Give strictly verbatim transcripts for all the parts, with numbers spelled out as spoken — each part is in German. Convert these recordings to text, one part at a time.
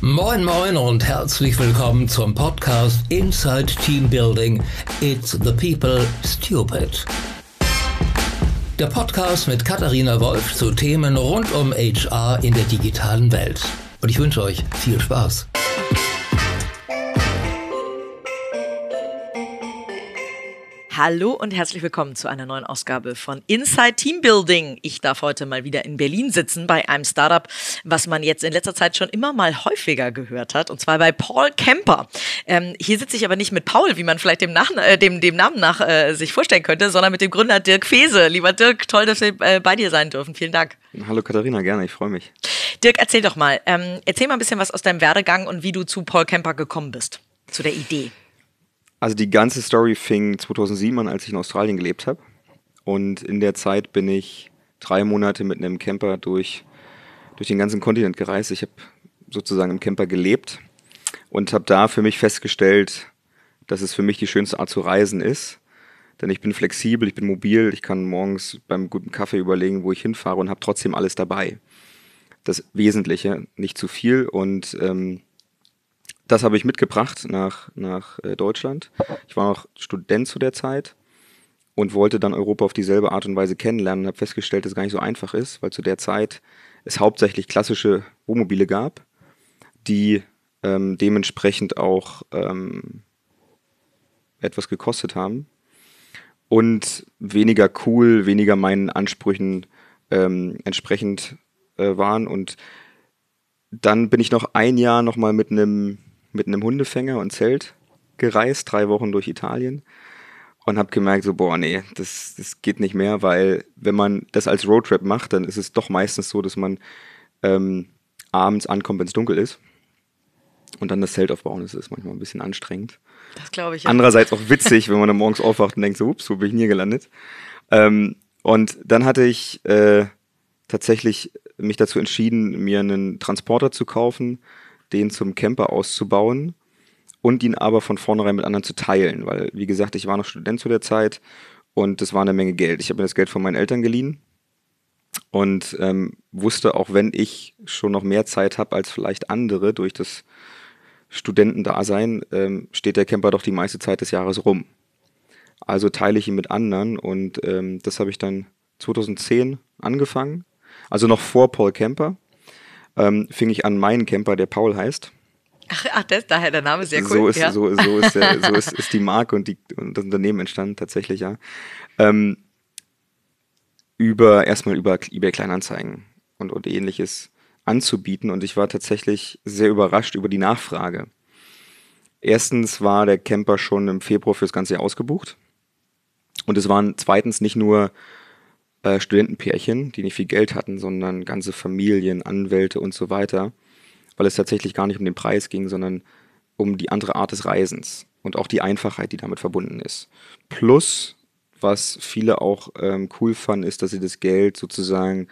Moin Moin und herzlich willkommen zum Podcast Inside Team Building. It's the people stupid. Der Podcast mit Katharina Wolf zu Themen rund um H R in der digitalen Welt. Und ich wünsche euch viel Spaß. Hallo und herzlich willkommen zu einer neuen Ausgabe von Inside Team Building. Ich darf heute mal wieder in Berlin sitzen bei einem Startup, was man jetzt in letzter Zeit schon immer mal häufiger gehört hat, und zwar bei Paul Kemper. Ähm, hier sitze ich aber nicht mit Paul, wie man vielleicht dem, nach, äh, dem, dem Namen nach äh, sich vorstellen könnte, sondern mit dem Gründer Dirk Fehse. Lieber Dirk, toll, dass wir äh, bei dir sein dürfen. Vielen Dank. Hallo Katharina, gerne, ich freue mich. Dirk, erzähl doch mal, ähm, erzähl mal ein bisschen was aus deinem Werdegang und wie du zu Paul Kemper gekommen bist, zu der Idee. Also die ganze Story fing zweitausendsieben an, als ich in Australien gelebt habe. Und in der Zeit bin ich drei Monate mit einem Camper durch, durch den ganzen Kontinent gereist. Ich habe sozusagen im Camper gelebt und habe da für mich festgestellt, dass es für mich die schönste Art zu reisen ist. Denn ich bin flexibel, ich bin mobil, ich kann morgens beim guten Kaffee überlegen, wo ich hinfahre und habe trotzdem alles dabei. Das Wesentliche, nicht zu viel, und ähm, das habe ich mitgebracht nach, nach äh, Deutschland. Ich war noch Student zu der Zeit und wollte dann Europa auf dieselbe Art und Weise kennenlernen und habe festgestellt, dass es gar nicht so einfach ist, weil zu der Zeit es hauptsächlich klassische Wohnmobile gab, die ähm, dementsprechend auch ähm, etwas gekostet haben und weniger cool, weniger meinen Ansprüchen ähm, entsprechend äh, waren. Und dann bin ich noch ein Jahr nochmal mit einem mit einem Hundefänger und Zelt gereist, drei Wochen durch Italien, und habe gemerkt, so, boah, nee, das, das geht nicht mehr, weil wenn man das als Roadtrip macht, dann ist es doch meistens so, dass man ähm, abends ankommt, wenn es dunkel ist, und dann das Zelt aufbauen, das ist manchmal ein bisschen anstrengend. Das glaube ich. Ja. Andererseits auch witzig, wenn man dann morgens aufwacht und denkt so, ups, wo bin ich denn hier gelandet? Ähm, und dann hatte ich äh, tatsächlich mich dazu entschieden, mir einen Transporter zu kaufen, den zum Camper auszubauen und ihn aber von vornherein mit anderen zu teilen, weil, wie gesagt, ich war noch Student zu der Zeit und das war eine Menge Geld. Ich habe mir das Geld von meinen Eltern geliehen und ähm, wusste, auch wenn ich schon noch mehr Zeit habe als vielleicht andere durch das Studentendasein, ähm, steht der Camper doch die meiste Zeit des Jahres rum. Also teile ich ihn mit anderen, und ähm, das habe ich dann zweitausendzehn angefangen, also noch vor Paul Kemper. Ähm, fing ich an, meinen Camper, der Paul heißt. Ach, ach das, daher der Name, sehr cool. So ist, ja. so, so ist, der, so ist, ist die Marke und, die, und das Unternehmen entstanden tatsächlich, ja. Ähm, über, erstmal über eBay Kleinanzeigen und, und ähnliches anzubieten, und ich war tatsächlich sehr überrascht über die Nachfrage. Erstens war der Camper schon im Februar fürs ganze Jahr ausgebucht, und es waren zweitens nicht nur Äh, Studentenpärchen, die nicht viel Geld hatten, sondern ganze Familien, Anwälte und so weiter, weil es tatsächlich gar nicht um den Preis ging, sondern um die andere Art des Reisens und auch die Einfachheit, die damit verbunden ist. Plus, was viele auch ähm, cool fanden, ist, dass sie das Geld sozusagen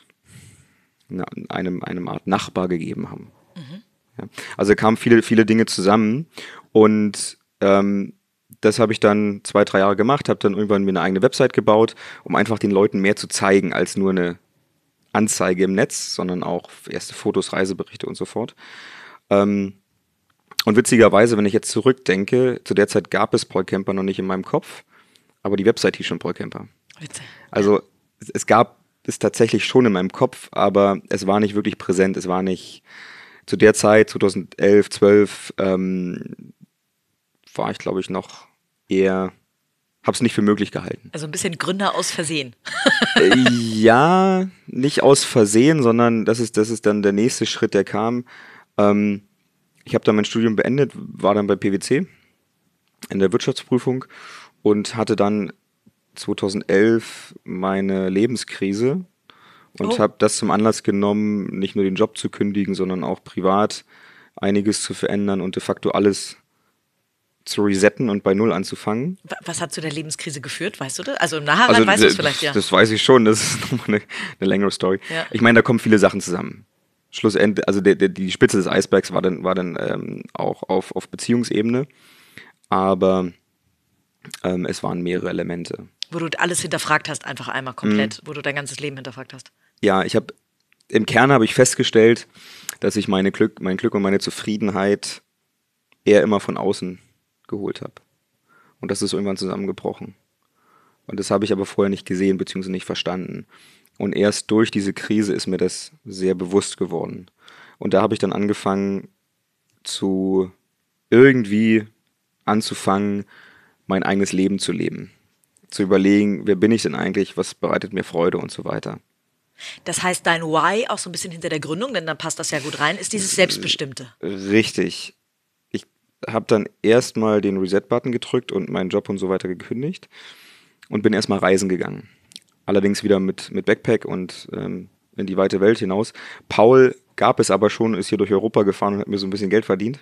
na, einem, einem Art Nachbar gegeben haben. Mhm. Ja. Also kamen viele, viele Dinge zusammen, und ähm, das habe ich dann zwei, drei Jahre gemacht, habe dann irgendwann mir eine eigene Website gebaut, um einfach den Leuten mehr zu zeigen als nur eine Anzeige im Netz, sondern auch erste Fotos, Reiseberichte und so fort. Ähm, und witzigerweise, wenn ich jetzt zurückdenke, zu der Zeit gab es Paul Kemper noch nicht in meinem Kopf, aber die Website hieß schon Paul Kemper. Witzig. Also es, es gab es tatsächlich schon in meinem Kopf, aber es war nicht wirklich präsent. Es war nicht zu der Zeit, zweitausendelf, zwölf, ähm, war ich, glaube ich, noch eher, habe es nicht für möglich gehalten. Also ein bisschen Gründer aus Versehen. äh, ja, nicht aus Versehen, sondern das ist, das ist dann der nächste Schritt, der kam. Ähm, ich habe dann mein Studium beendet, war dann bei P W C in der Wirtschaftsprüfung und hatte dann zweitausendelf meine Lebenskrise und Oh. habe das zum Anlass genommen, nicht nur den Job zu kündigen, sondern auch privat einiges zu verändern und de facto alles zu resetten und bei Null anzufangen. Was hat zu der Lebenskrise geführt, weißt du das? Also im Nachhinein Also, weißt du es vielleicht, ja. Das weiß ich schon, das ist nochmal eine, eine längere Story. Ja. Ich meine, da kommen viele Sachen zusammen. Schlussendlich, also der, der, die Spitze des Eisbergs war dann, war dann ähm, auch auf, auf Beziehungsebene, aber ähm, es waren mehrere Elemente. Wo du alles hinterfragt hast, einfach einmal komplett, mhm. wo du dein ganzes Leben hinterfragt hast. Ja, ich habe im Kern habe ich festgestellt, dass ich meine Glück, mein Glück und meine Zufriedenheit eher immer von außen geholt habe. Und das ist irgendwann zusammengebrochen. Und das habe ich aber vorher nicht gesehen bzw. nicht verstanden. Und erst durch diese Krise ist mir das sehr bewusst geworden. Und da habe ich dann angefangen, zu irgendwie anzufangen, mein eigenes Leben zu leben. Zu überlegen, wer bin ich denn eigentlich, was bereitet mir Freude und so weiter. Das heißt, dein Why, auch so ein bisschen hinter der Gründung, denn dann passt das ja gut rein, ist dieses Selbstbestimmte. Richtig. Ich habe dann erstmal den Reset-Button gedrückt und meinen Job und so weiter gekündigt und bin erstmal reisen gegangen. Allerdings wieder mit, mit Backpack und ähm, in die weite Welt hinaus. Paul gab es aber schon, ist hier durch Europa gefahren und hat mir so ein bisschen Geld verdient.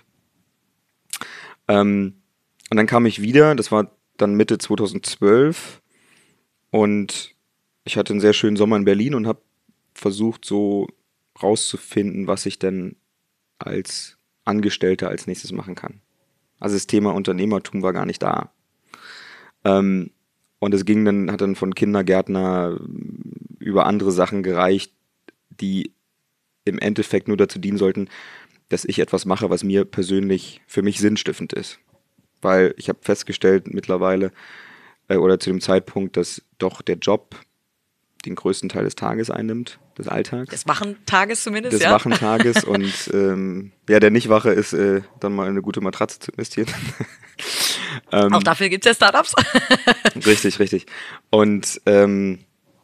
Ähm, und dann kam ich wieder, das war dann Mitte zweitausendzwölf und ich hatte einen sehr schönen Sommer in Berlin und habe versucht so rauszufinden, was ich denn als Angestellter als nächstes machen kann. Also das Thema Unternehmertum war gar nicht da. Ähm, und es ging dann, hat dann von Kindergärtner über andere Sachen gereicht, die im Endeffekt nur dazu dienen sollten, dass ich etwas mache, was mir persönlich für mich sinnstiftend ist. Weil ich habe festgestellt mittlerweile äh, oder zu dem Zeitpunkt, dass doch der Job den größten Teil des Tages einnimmt, des Alltags. Des wachen Tages zumindest, des ja? Des wachen Tages und ähm, ja, der nicht wache ist, äh, dann mal in eine gute Matratze zu investieren. ähm, Auch dafür gibt es ja Startups. Richtig, richtig. Und ähm,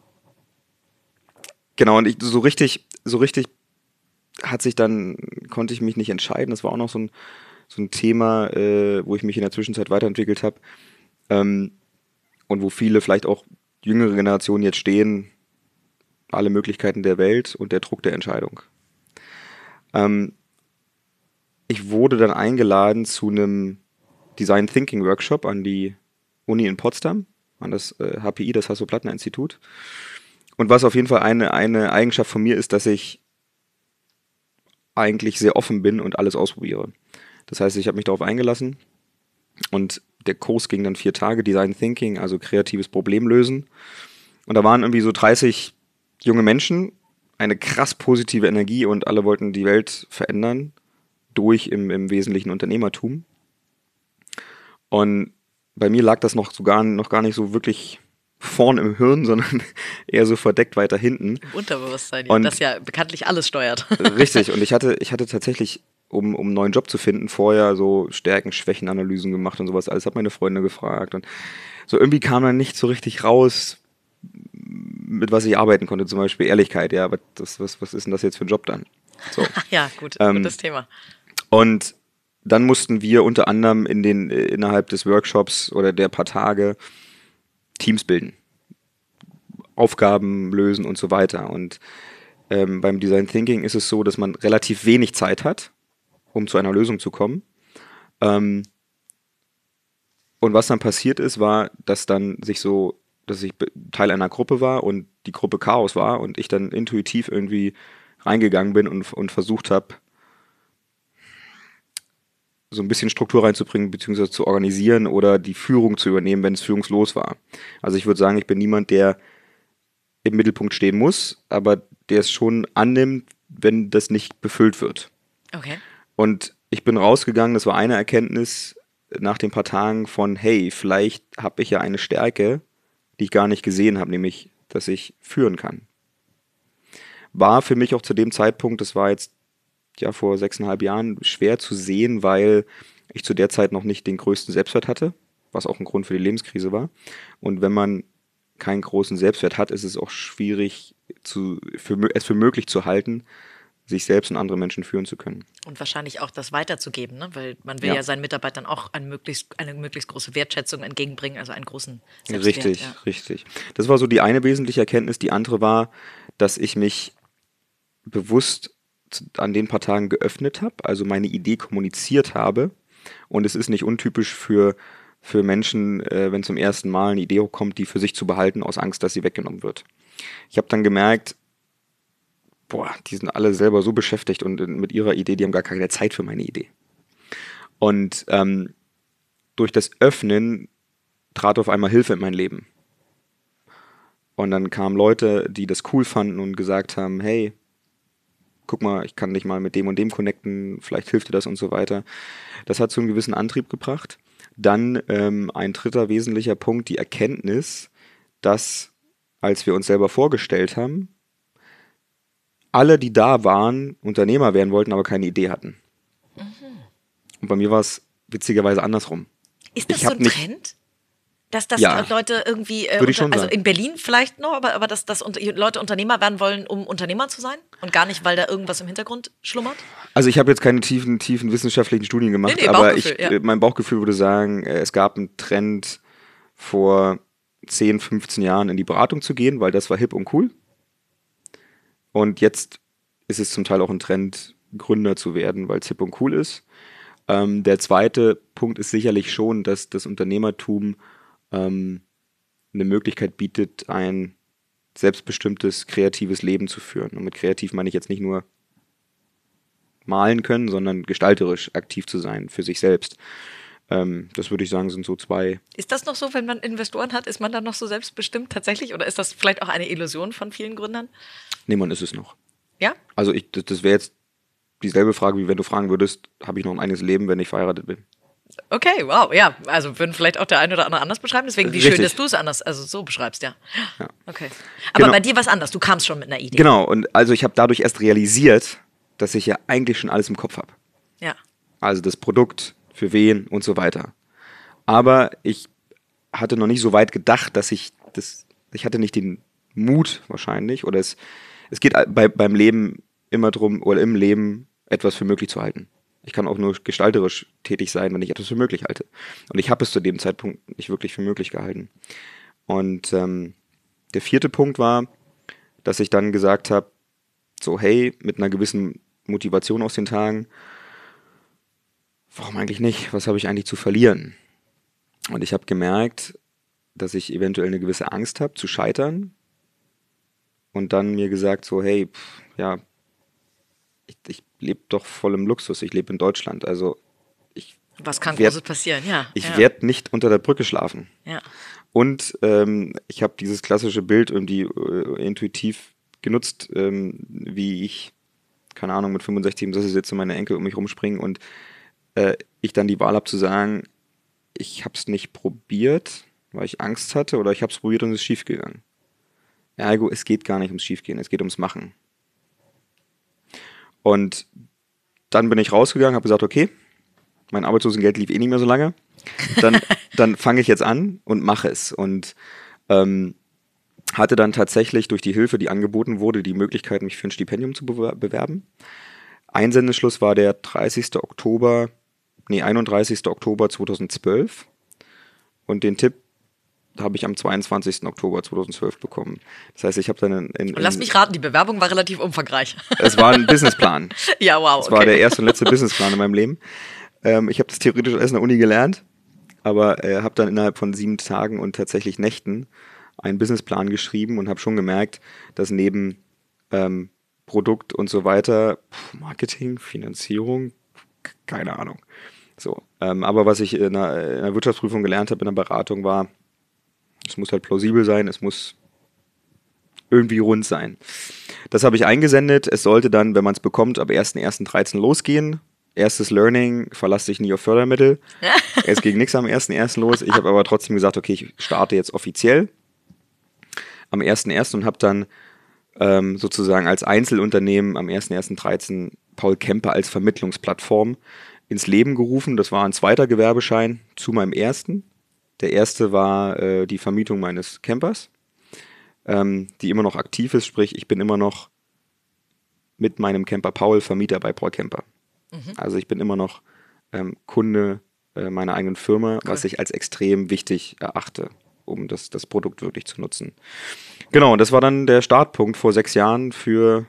genau, und ich so richtig, so richtig hat sich dann, konnte ich mich nicht entscheiden. Das war auch noch so ein, so ein Thema, äh, wo ich mich in der Zwischenzeit weiterentwickelt habe. Ähm, und wo viele, vielleicht auch jüngere Generationen jetzt stehen, alle Möglichkeiten der Welt und der Druck der Entscheidung. Ähm, ich wurde dann eingeladen zu einem Design Thinking Workshop an die Uni in Potsdam, an das äh, H P I, das Hasso-Plattner-Institut. Und was auf jeden Fall eine, eine Eigenschaft von mir ist, dass ich eigentlich sehr offen bin und alles ausprobiere. Das heißt, ich habe mich darauf eingelassen und der Kurs ging dann vier Tage, Design Thinking, also kreatives Problemlösen. Und da waren irgendwie so dreißig junge Menschen, eine krass positive Energie und alle wollten die Welt verändern durch im, im Wesentlichen Unternehmertum. Und bei mir lag das noch, sogar, noch gar nicht so wirklich vorn im Hirn, sondern eher so verdeckt weiter hinten. Im Unterbewusstsein, ja, und das ja bekanntlich alles steuert. Richtig, und ich hatte, ich hatte tatsächlich, um, um einen neuen Job zu finden, vorher so Stärken-Schwächen-Analysen gemacht und sowas. Alles habe meine Freunde gefragt. Und so irgendwie kam dann nicht so richtig raus, mit was ich arbeiten konnte. Zum Beispiel Ehrlichkeit, ja, aber das, was, was ist denn das jetzt für ein Job dann? So. Ja, gut, ähm, gutes Thema. Und dann mussten wir unter anderem in den, innerhalb des Workshops oder der paar Tage Teams bilden, Aufgaben lösen und so weiter. Und ähm, beim Design Thinking ist es so, dass man relativ wenig Zeit hat, um zu einer Lösung zu kommen. Ähm, und was dann passiert ist, war, dass dann sich so, dass ich Teil einer Gruppe war und die Gruppe Chaos war und ich dann intuitiv irgendwie reingegangen bin und, und versucht habe, so ein bisschen Struktur reinzubringen, beziehungsweise zu organisieren oder die Führung zu übernehmen, wenn es führungslos war. Also ich würde sagen, ich bin niemand, der im Mittelpunkt stehen muss, aber der es schon annimmt, wenn das nicht befüllt wird. Okay. Und ich bin rausgegangen, das war eine Erkenntnis nach den paar Tagen von, hey, vielleicht habe ich ja eine Stärke, die ich gar nicht gesehen habe, nämlich, dass ich führen kann. War für mich auch zu dem Zeitpunkt, das war jetzt ja vor sechseinhalb Jahren, schwer zu sehen, weil ich zu der Zeit noch nicht den größten Selbstwert hatte, was auch ein Grund für die Lebenskrise war. Und wenn man keinen großen Selbstwert hat, ist es auch schwierig, zu, für, es für möglich zu halten, sich selbst und andere Menschen führen zu können. Und wahrscheinlich auch das weiterzugeben, ne? Weil man will ja, ja seinen Mitarbeitern auch eine möglichst, eine möglichst große Wertschätzung entgegenbringen, also einen großen Selbstwert. Richtig, ja. richtig. Das war so die eine wesentliche Erkenntnis. Die andere war, dass ich mich bewusst an den paar Tagen geöffnet habe, also meine Idee kommuniziert habe. Und es ist nicht untypisch für, für Menschen, äh, wenn zum ersten Mal eine Idee hochkommt, die für sich zu behalten, aus Angst, dass sie weggenommen wird. Ich habe dann gemerkt, boah, die sind alle selber so beschäftigt und mit ihrer Idee, die haben gar keine Zeit für meine Idee. Und ähm, durch das Öffnen trat auf einmal Hilfe in mein Leben. Und dann kamen Leute, die das cool fanden und gesagt haben, hey, guck mal, ich kann dich mal mit dem und dem connecten, vielleicht hilft dir das und so weiter. Das hat so einen gewissen Antrieb gebracht. Dann ähm, ein dritter wesentlicher Punkt, die Erkenntnis, dass, als wir uns selber vorgestellt haben, alle, die da waren, Unternehmer werden wollten, aber keine Idee hatten. Mhm. Und bei mir war es witzigerweise andersrum. Ist das ich so ein nicht, Trend? Dass, dass ja, Leute irgendwie, äh, würde ich schon unter, also sagen. in Berlin vielleicht noch, aber, aber dass, dass unter, Leute Unternehmer werden wollen, um Unternehmer zu sein? Und gar nicht, weil da irgendwas im Hintergrund schlummert? Also ich habe jetzt keine tiefen, tiefen wissenschaftlichen Studien gemacht, Nee, nee, aber Bauchgefühl, ich, ja. äh, mein Bauchgefühl würde sagen, äh, es gab einen Trend vor zehn, fünfzehn Jahren in die Beratung zu gehen, weil das war hip und cool. Und jetzt ist es zum Teil auch ein Trend, Gründer zu werden, weil es hip und cool ist. Ähm, der zweite Punkt ist sicherlich schon, dass das Unternehmertum ähm, eine Möglichkeit bietet, ein selbstbestimmtes, kreatives Leben zu führen. Und mit kreativ meine ich jetzt nicht nur malen können, sondern gestalterisch aktiv zu sein für sich selbst. Ähm, das würde ich sagen, sind so zwei. Ist das noch so, wenn man Investoren hat? Ist man dann noch so selbstbestimmt tatsächlich? Oder ist das vielleicht auch eine Illusion von vielen Gründern? Nee, man ist es noch. Ja? Also ich, das, das wäre jetzt dieselbe Frage, wie wenn du fragen würdest, habe ich noch ein eigenes Leben, wenn ich verheiratet bin? Okay, wow, ja. Also würden vielleicht auch der eine oder andere anders beschreiben. Deswegen, wie Richtig. schön, dass du es anders, also so beschreibst, ja. Ja. Okay. Aber Genau. bei dir war es anders. Du kamst schon mit einer Idee. Genau, und also ich habe dadurch erst realisiert, dass ich ja eigentlich schon alles im Kopf habe. Ja. Also das Produkt, für wen und so weiter. Aber ich hatte noch nicht so weit gedacht, dass ich das, ich hatte nicht den Mut wahrscheinlich, oder es, es geht bei, beim Leben immer drum, oder im Leben etwas für möglich zu halten. Ich kann auch nur gestalterisch tätig sein, wenn ich etwas für möglich halte. Und ich habe es zu dem Zeitpunkt nicht wirklich für möglich gehalten. Und ähm, der vierte Punkt war, dass ich dann gesagt habe, so hey, mit einer gewissen Motivation aus den Tagen, warum eigentlich nicht? Was habe ich eigentlich zu verlieren? Und ich habe gemerkt, dass ich eventuell eine gewisse Angst habe, zu scheitern. Und dann mir gesagt so, hey, pff, ja, ich, ich lebe doch voll im Luxus, ich lebe in Deutschland, also ich Was kann werd, Großes passieren, ja. Ich ja. werde nicht unter der Brücke schlafen. Ja. Und ähm, ich habe dieses klassische Bild irgendwie äh, intuitiv genutzt, ähm, wie ich, keine Ahnung, mit fünfundsechzig im Sessel sitze und meine Enkel um mich rumspringen und äh, ich dann die Wahl habe zu sagen, ich habe es nicht probiert, weil ich Angst hatte, oder ich habe es probiert und es ist schief gegangen. Ergo, es geht gar nicht ums Schiefgehen, es geht ums Machen. Und dann bin ich rausgegangen, habe gesagt, okay, mein Arbeitslosengeld lief eh nicht mehr so lange, dann, dann fange ich jetzt an und mache es. Und ähm, hatte dann tatsächlich durch die Hilfe, die angeboten wurde, die Möglichkeit, mich für ein Stipendium zu bewer- bewerben. Einsendeschluss war der dreißigster Oktober, nee, einunddreißigster Oktober zweitausendzwölf. Und den Tipp habe ich am zweiundzwanzigster Oktober zweitausendzwölf bekommen. Das heißt, ich habe dann in, in, in Lass mich raten, die Bewerbung war relativ umfangreich. Es war ein Businessplan. Ja, wow. Es okay. war der erste und letzte Businessplan in meinem Leben. Ähm, ich habe das theoretisch alles in der Uni gelernt, aber äh, habe dann innerhalb von sieben Tagen und tatsächlich Nächten einen Businessplan geschrieben und habe schon gemerkt, dass neben ähm, Produkt und so weiter, pf, Marketing, Finanzierung, k- keine Ahnung. So, ähm, aber was ich in einer, in einer Wirtschaftsprüfung gelernt habe, in der Beratung war, es muss halt plausibel sein, es muss irgendwie rund sein. Das habe ich eingesendet. Es sollte dann, wenn man es bekommt, ab erster erster dreizehn losgehen. Erstes Learning, verlass dich nie auf Fördermittel. Es ging nichts am erster erster los. Ich habe aber trotzdem gesagt, okay, ich starte jetzt offiziell am erster erster und habe dann ähm, sozusagen als Einzelunternehmen am erster erster dreizehn Paul Kemper als Vermittlungsplattform ins Leben gerufen. Das war ein zweiter Gewerbeschein zu meinem ersten. Der erste war äh, die Vermietung meines Campers, ähm, die immer noch aktiv ist, sprich ich bin immer noch mit meinem Camper Paul Vermieter bei Paul Kemper. Mhm. Also ich bin immer noch ähm, Kunde äh, meiner eigenen Firma, cool. Was ich als extrem wichtig erachte, um das, das Produkt wirklich zu nutzen. Genau, und das war dann der Startpunkt vor sechs Jahren für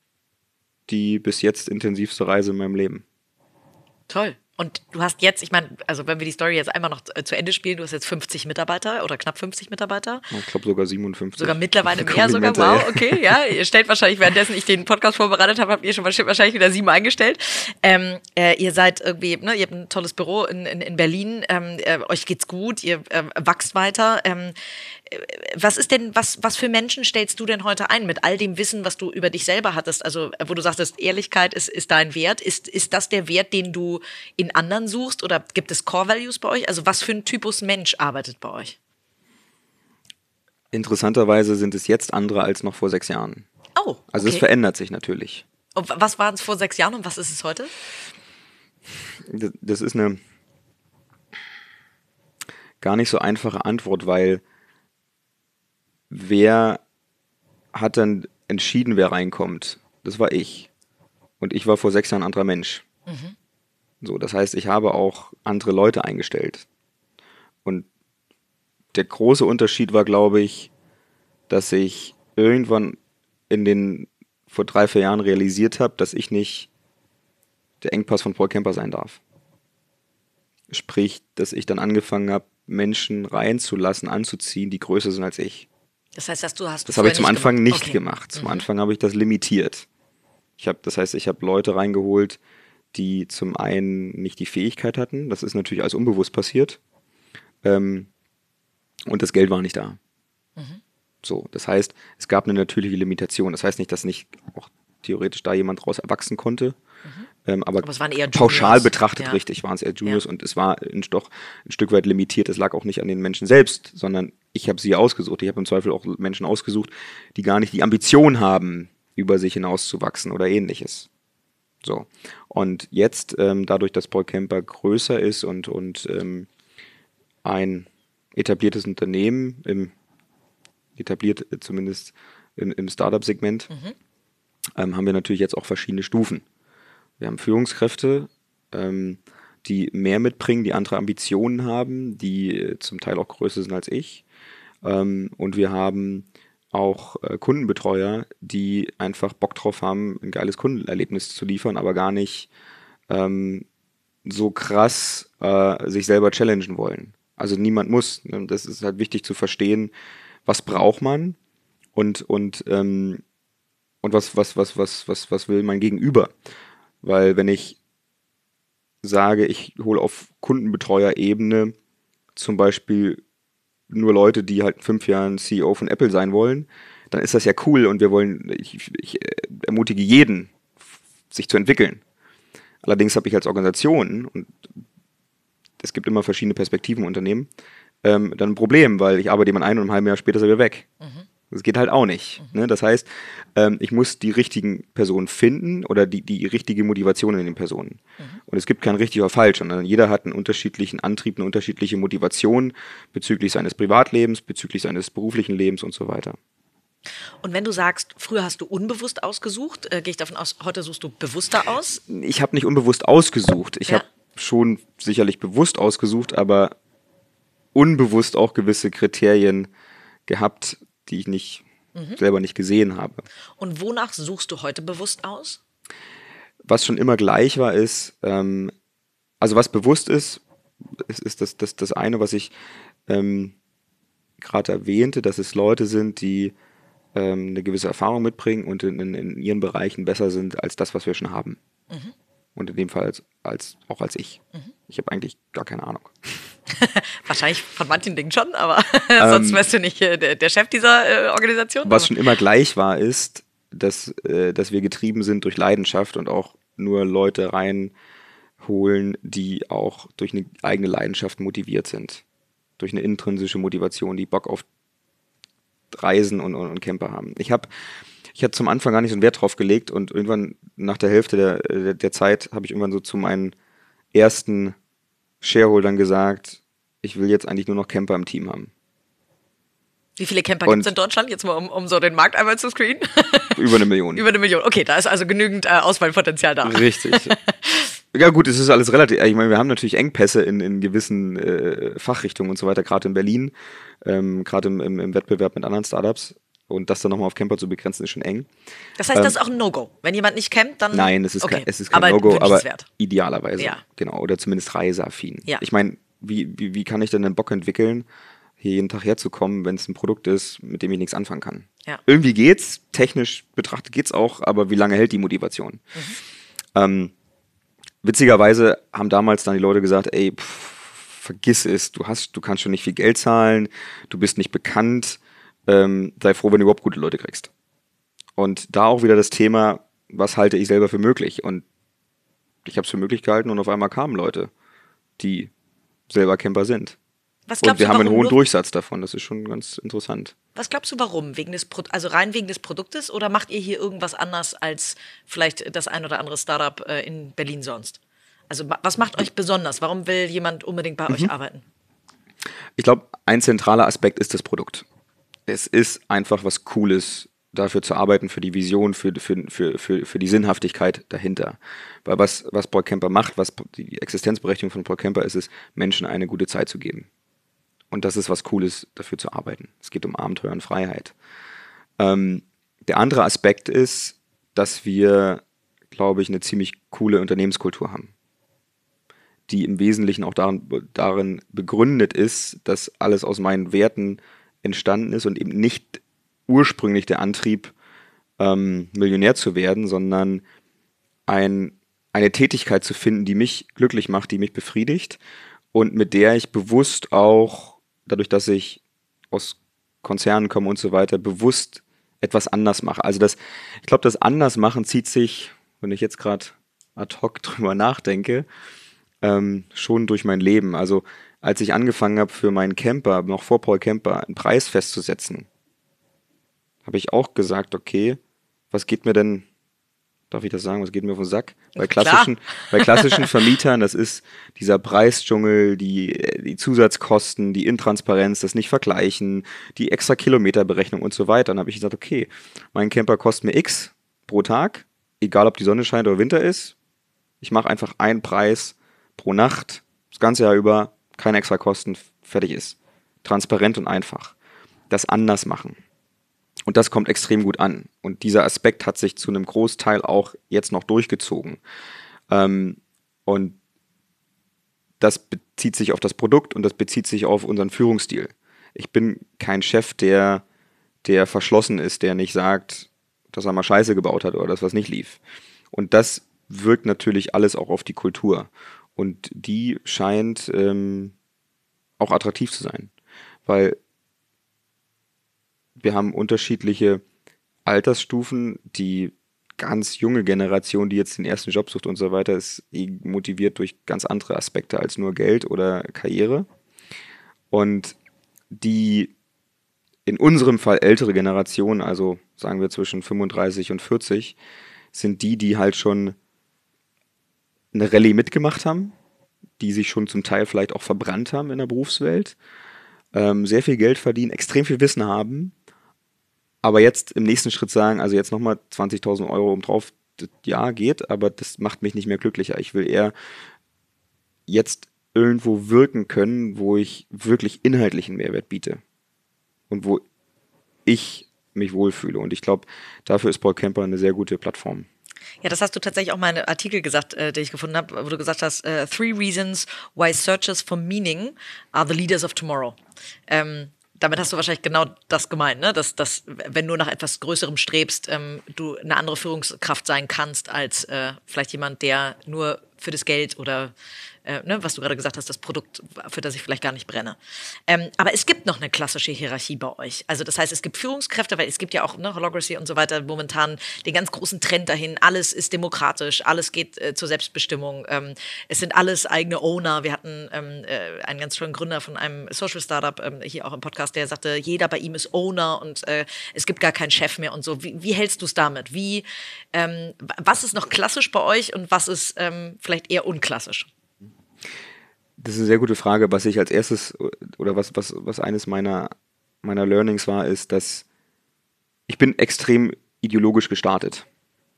die bis jetzt intensivste Reise in meinem Leben. Toll. Und du hast jetzt, ich meine, also wenn wir die Story jetzt einmal noch zu Ende spielen, du hast jetzt fünfzig Mitarbeiter oder knapp fünfzig Mitarbeiter. Ich glaube sogar siebenundfünfzig. Sogar mittlerweile mehr sogar, wow, okay, ja. Ihr stellt wahrscheinlich, währenddessen ich den Podcast vorbereitet habe, habt ihr schon wahrscheinlich wieder sieben eingestellt. Ähm, äh, ihr seid irgendwie, ne, ihr habt ein tolles Büro in, in, in Berlin, ähm, äh, euch geht's gut, ihr äh, wachst weiter. Ähm, was ist denn, was, was für Menschen stellst du denn heute ein mit all dem Wissen, was du über dich selber hattest? Also, wo du sagtest, Ehrlichkeit ist, ist dein Wert. Ist, ist das der Wert, den du in anderen suchst? Oder gibt es Core Values bei euch? Also, was für ein Typus Mensch arbeitet bei euch? Interessanterweise sind es jetzt andere als noch vor sechs Jahren. Oh, okay. Also es verändert sich natürlich. Und was war es vor sechs Jahren und was ist es heute? Das ist eine gar nicht so einfache Antwort, weil wer hat dann entschieden, wer reinkommt? Das war ich. Und ich war vor sechs Jahren ein anderer Mensch. Mhm. So, das heißt, ich habe auch andere Leute eingestellt. Und der große Unterschied war, glaube ich, dass ich irgendwann in den vor drei, vier Jahren realisiert habe, dass ich nicht der Engpass von Paul Kemper sein darf. Sprich, dass ich dann angefangen habe, Menschen reinzulassen, anzuziehen, die größer sind als ich. Das heißt, dass du hast Das habe ich zum Anfang gemacht. nicht Okay. gemacht. Zum mhm. Anfang habe ich das limitiert. Ich habe, das heißt, ich habe Leute reingeholt, die zum einen nicht die Fähigkeit hatten. Das ist natürlich alles unbewusst passiert. Ähm, und das Geld war nicht da. Mhm. So, das heißt, es gab eine natürliche Limitation. Das heißt nicht, dass nicht auch theoretisch da jemand draus erwachsen konnte. Mhm. Ähm, aber aber es waren eher pauschal Juniors. betrachtet, ja. richtig, waren es eher Juniors ja. und es war ein, doch ein Stück weit limitiert. Es lag auch nicht an den Menschen selbst, sondern ich habe sie ausgesucht. Ich habe im Zweifel auch Menschen ausgesucht, die gar nicht die Ambition haben, über sich hinauszuwachsen oder ähnliches. So. Und jetzt, ähm, dadurch, dass Paul Kemper größer ist und, und ähm, ein etabliertes Unternehmen, im, etabliert äh, zumindest im, im Startup-Segment, mhm. ähm, haben wir natürlich jetzt auch verschiedene Stufen. Wir haben Führungskräfte, ähm, die mehr mitbringen, die andere Ambitionen haben, die äh, zum Teil auch größer sind als ich. Ähm, und wir haben auch äh, Kundenbetreuer, die einfach Bock drauf haben, ein geiles Kundenerlebnis zu liefern, aber gar nicht ähm, so krass äh, sich selber challengen wollen. Also niemand muss. Ne? Das ist halt wichtig zu verstehen, was braucht man und, und, ähm, und was, was, was, was, was, was will mein Gegenüber. Weil wenn ich sage, ich hole auf Kundenbetreuerebene zum Beispiel nur Leute, die halt in fünf Jahren C E O von Apple sein wollen, dann ist das ja cool und wir wollen, ich, ich ermutige jeden, sich zu entwickeln. Allerdings habe ich als Organisation, und es gibt immer verschiedene Perspektiven im Unternehmen, ähm, dann ein Problem, weil ich arbeite jemand ein und ein halbes Jahr später ist er wieder weg. Mhm. Das geht halt auch nicht. Mhm. Ne? Das heißt, ähm, ich muss die richtigen Personen finden oder die, die richtige Motivation in den Personen. Mhm. Und es gibt kein richtig oder falsch, sondern jeder hat einen unterschiedlichen Antrieb, eine unterschiedliche Motivation bezüglich seines Privatlebens, bezüglich seines beruflichen Lebens und so weiter. Und wenn du sagst, früher hast du unbewusst ausgesucht, äh, gehe ich davon aus, heute suchst du bewusster aus? Ich habe nicht unbewusst ausgesucht. Ich ja. habe schon sicherlich bewusst ausgesucht, aber unbewusst auch gewisse Kriterien gehabt, die ich nicht mhm. selber nicht gesehen habe. Und wonach suchst du heute bewusst aus? Was schon immer gleich war, ist, ähm, also was bewusst ist, ist, ist das, das, das eine, was ich ähm, gerade erwähnte, dass es Leute sind, die ähm, eine gewisse Erfahrung mitbringen und in, in, in ihren Bereichen besser sind als das, was wir schon haben. Mhm. Und in dem Fall als, als, auch als ich. Mhm. Ich habe eigentlich gar keine Ahnung. Wahrscheinlich von manchen Dingen schon, aber ähm, sonst wärst du nicht äh, der, der Chef dieser äh, Organisation. Was aber. schon immer gleich war, ist, dass, äh, dass wir getrieben sind durch Leidenschaft und auch nur Leute reinholen, die auch durch eine eigene Leidenschaft motiviert sind. Durch eine intrinsische Motivation, die Bock auf Reisen und, und, und Camper haben. Ich habe ich hab zum Anfang gar nicht so einen Wert drauf gelegt und irgendwann nach der Hälfte der, der, der Zeit habe ich irgendwann so zu meinen ersten Shareholdern gesagt, ich will jetzt eigentlich nur noch Camper im Team haben. Wie viele Camper gibt es in Deutschland? Jetzt mal, um, um so den Markt einmal zu screenen. Über eine Million. Über eine Million. Okay, da ist also genügend äh, Auswahlpotenzial da. Richtig. Ja gut, es ist alles relativ, ich meine, wir haben natürlich Engpässe in, in gewissen äh, Fachrichtungen und so weiter, gerade in Berlin, ähm, gerade im, im, im Wettbewerb mit anderen Startups. Und das dann nochmal auf Camper zu begrenzen, ist schon eng. Das heißt, ähm, das ist auch ein No-Go. Wenn jemand nicht campt, dann... Nein, es ist okay. kein, es ist kein aber No-Go, aber wünschenswert. idealerweise. Ja. Genau, oder zumindest reiseaffin. Ja. Ich meine, wie, wie, wie kann ich denn einen Bock entwickeln, hier jeden Tag herzukommen, wenn es ein Produkt ist, mit dem ich nichts anfangen kann? Ja. Irgendwie geht's, technisch betrachtet geht's auch, aber wie lange hält die Motivation? Mhm. Ähm, witzigerweise haben damals dann die Leute gesagt, ey, pff, vergiss es, du hast, du kannst schon nicht viel Geld zahlen, du bist nicht bekannt, ähm, sei froh, wenn du überhaupt gute Leute kriegst. Und da auch wieder das Thema, was halte ich selber für möglich? Und ich habe es für möglich gehalten und auf einmal kamen Leute, die selber Camper sind. Was und glaubst wir du, haben einen warum hohen nur- Durchsatz davon, das ist schon ganz interessant. Was glaubst du, warum? Wegen des Pro also rein wegen des Produktes oder macht ihr hier irgendwas anders als vielleicht das ein oder andere Startup äh, in Berlin sonst? Also wa- was macht euch besonders? Warum will jemand unbedingt bei euch arbeiten? Ich glaube, ein zentraler Aspekt ist das Produkt. Es ist einfach was Cooles, dafür zu arbeiten, für die Vision, für, für, für, für, für die Sinnhaftigkeit dahinter. Weil was, was Paul Camper macht, was die Existenzberechtigung von Paul Camper ist, ist, Menschen eine gute Zeit zu geben. Und das ist was Cooles, dafür zu arbeiten. Es geht um Abenteuer und Freiheit. Ähm, der andere Aspekt ist, dass wir, glaube ich, eine ziemlich coole Unternehmenskultur haben, die im Wesentlichen auch darin, darin begründet ist, dass alles aus meinen Werten entstanden ist und eben nicht ursprünglich der Antrieb, ähm, Millionär zu werden, sondern ein, eine Tätigkeit zu finden, die mich glücklich macht, die mich befriedigt und mit der ich bewusst auch, dadurch, dass ich aus Konzernen komme und so weiter, bewusst etwas anders mache. Also das, ich glaube, das Andersmachen zieht sich, wenn ich jetzt gerade ad hoc drüber nachdenke, ähm, schon durch mein Leben. Also als ich angefangen habe, für meinen Camper, noch vor Paul Camper, einen Preis festzusetzen, habe ich auch gesagt, okay, was geht mir denn, darf ich das sagen, was geht mir auf den Sack? Bei klassischen, bei klassischen Vermietern, das ist dieser Preisdschungel, die, die Zusatzkosten, die Intransparenz, das nicht vergleichen, die extra Kilometerberechnung und so weiter. Dann habe ich gesagt, okay, mein Camper kostet mir X pro Tag, egal ob die Sonne scheint oder Winter ist. Ich mache einfach einen Preis pro Nacht, das ganze Jahr über, keine extra Kosten, fertig ist. Transparent und einfach. Das anders machen. Und das kommt extrem gut an. Und dieser Aspekt hat sich zu einem Großteil auch jetzt noch durchgezogen. Ähm, und das bezieht sich auf das Produkt und das bezieht sich auf unseren Führungsstil. Ich bin kein Chef, der, der verschlossen ist, der nicht sagt, dass er mal Scheiße gebaut hat oder dass was nicht lief. Und das wirkt natürlich alles auch auf die Kultur. Und die scheint ähm, auch attraktiv zu sein. Weil wir haben unterschiedliche Altersstufen. Die ganz junge Generation, die jetzt den ersten Job sucht und so weiter, ist motiviert durch ganz andere Aspekte als nur Geld oder Karriere. Und die in unserem Fall ältere Generation, also sagen wir zwischen fünfunddreißig und vierzig, sind die, die halt schon eine Rallye mitgemacht haben, die sich schon zum Teil vielleicht auch verbrannt haben in der Berufswelt, ähm, sehr viel Geld verdienen, extrem viel Wissen haben, aber jetzt im nächsten Schritt sagen, also jetzt nochmal zwanzigtausend Euro obendrauf, ja, geht, aber das macht mich nicht mehr glücklicher. Ich will eher jetzt irgendwo wirken können, wo ich wirklich inhaltlichen Mehrwert biete und wo ich mich wohlfühle. Und ich glaube, dafür ist Paul Camper eine sehr gute Plattform. Ja, das hast du tatsächlich auch mal in einem Artikel gesagt, äh, den ich gefunden habe, wo du gesagt hast, äh, three reasons why searchers for meaning are the leaders of tomorrow. Ähm, damit hast du wahrscheinlich genau das gemeint, ne? Dass, dass wenn du nach etwas Größerem strebst, ähm, du eine andere Führungskraft sein kannst als äh, vielleicht jemand, der nur für das Geld oder äh, ne, was du gerade gesagt hast, das Produkt, für das ich vielleicht gar nicht brenne. Ähm, aber es gibt noch eine klassische Hierarchie bei euch. Also das heißt, es gibt Führungskräfte, weil es gibt ja auch ne, Holacracy und so weiter momentan den ganz großen Trend dahin. Alles ist demokratisch, alles geht äh, zur Selbstbestimmung. Ähm, es sind alles eigene Owner. Wir hatten ähm, äh, einen ganz tollen Gründer von einem Social Startup ähm, hier auch im Podcast, der sagte, jeder bei ihm ist Owner und äh, es gibt gar keinen Chef mehr und so. Wie, wie hältst du es damit? Wie, ähm, was ist noch klassisch bei euch und was ist ähm, vielleicht eher unklassisch? Das ist eine sehr gute Frage. Was ich als erstes oder was, was, was eines meiner, meiner Learnings war, ist, dass ich bin extrem ideologisch gestartet.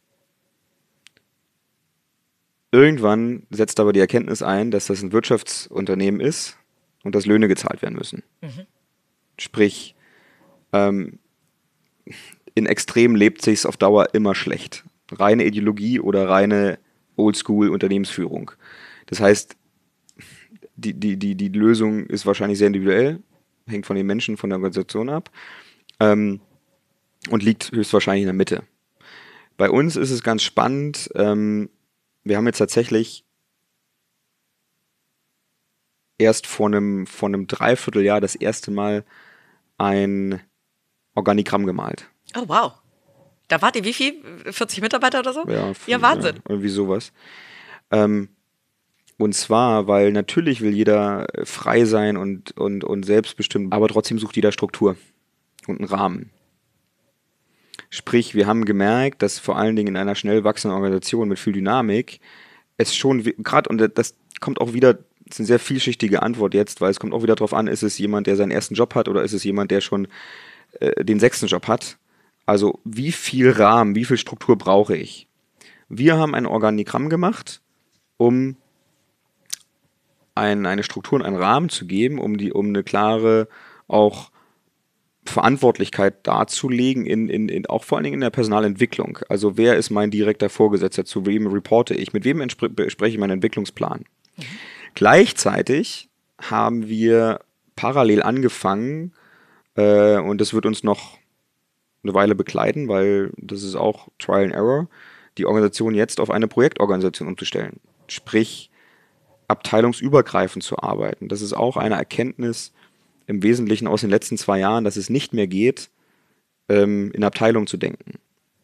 Irgendwann setzt aber die Erkenntnis ein, dass das ein Wirtschaftsunternehmen ist und dass Löhne gezahlt werden müssen. Mhm. Sprich, ähm, in Extremen lebt sich's auf Dauer immer schlecht. Reine Ideologie oder reine Oldschool-Unternehmensführung. Das heißt, die, die, die, die Lösung ist wahrscheinlich sehr individuell, hängt von den Menschen, von der Organisation ab ähm, und liegt höchstwahrscheinlich in der Mitte. Bei uns ist es ganz spannend, ähm, wir haben jetzt tatsächlich erst vor einem, vor einem Dreivierteljahr das erste Mal ein Organigramm gemalt. Oh, wow. Da wart ihr wie viel? vierzig Mitarbeiter oder so? Ja, Ja, Wahnsinn. Ja, irgendwie sowas. Ähm, und zwar, weil natürlich will jeder frei sein und, und, und selbstbestimmt, aber trotzdem sucht jeder Struktur und einen Rahmen. Sprich, wir haben gemerkt, dass vor allen Dingen in einer schnell wachsenden Organisation mit viel Dynamik es schon, gerade, und das kommt auch wieder, das ist eine sehr vielschichtige Antwort jetzt, weil es kommt auch wieder darauf an, ist es jemand, der seinen ersten Job hat oder ist es jemand, der schon äh, den sechsten Job hat? Also wie viel Rahmen, wie viel Struktur brauche ich? Wir haben ein Organigramm gemacht, um ein, eine Struktur und einen Rahmen zu geben, um, die, um eine klare auch Verantwortlichkeit darzulegen, in, in, in, auch vor allen Dingen in der Personalentwicklung. Also wer ist mein direkter Vorgesetzter, zu wem reporte ich, mit wem bespreche ich meinen Entwicklungsplan. Mhm. Gleichzeitig haben wir parallel angefangen, äh, und das wird uns noch eine Weile begleiten, weil das ist auch Trial and Error, die Organisation jetzt auf eine Projektorganisation umzustellen. Sprich, abteilungsübergreifend zu arbeiten. Das ist auch eine Erkenntnis im Wesentlichen aus den letzten zwei Jahren, dass es nicht mehr geht, ähm, in Abteilungen zu denken.